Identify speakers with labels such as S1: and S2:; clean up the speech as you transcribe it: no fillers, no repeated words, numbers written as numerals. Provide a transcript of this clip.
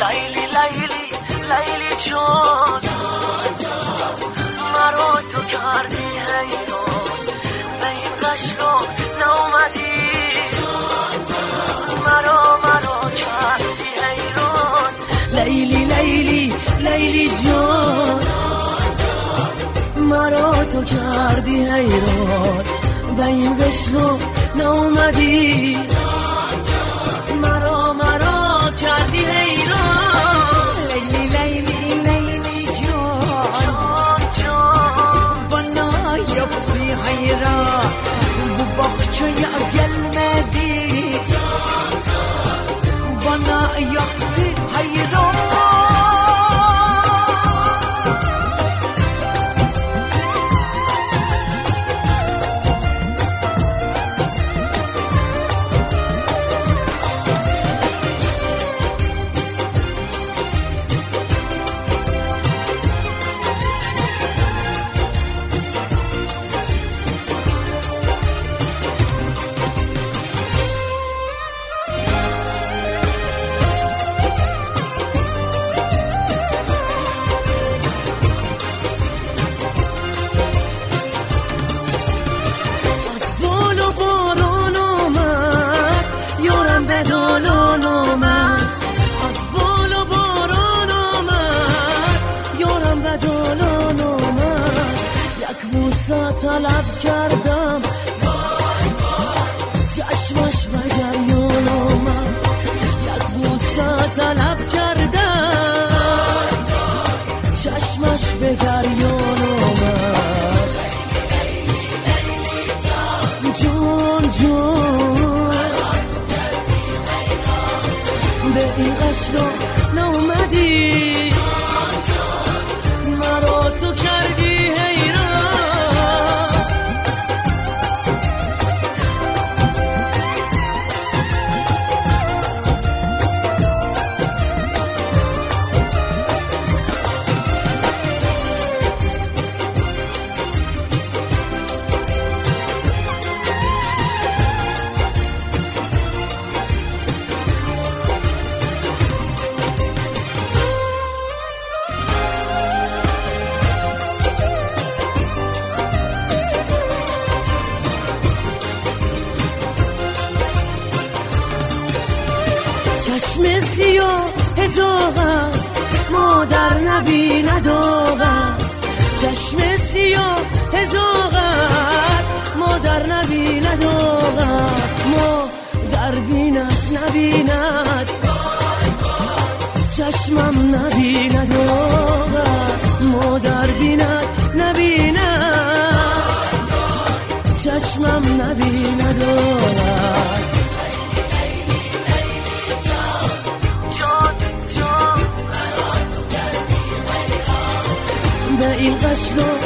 S1: لیلی لیلی لیلی جان مرا تو کردی حیران به این قشر نومدی مرا کردی حیران لیلی لیلی لیلی جان مرا تو کردی حیران به این قشر نومدی مرا کردی حیران
S2: لیلی لیلی لیلی جان بنا یبتی حیران bu bahçeye gelmedi bana yaptı hayran
S1: طلب کردم چشمش بگر یونم یک بوسه طلب کردم چشمش بگر یونم جون به این قشر نومدی مرا تو کردی چشم سیاه هزاغم مادر نبیند آغم چشم سیاه هزاغم مادر نبیند آغم مادر بیند نبیند چشمم نبیند آغم مادر بیند نبیند چشمم نبیند آغم به این قشر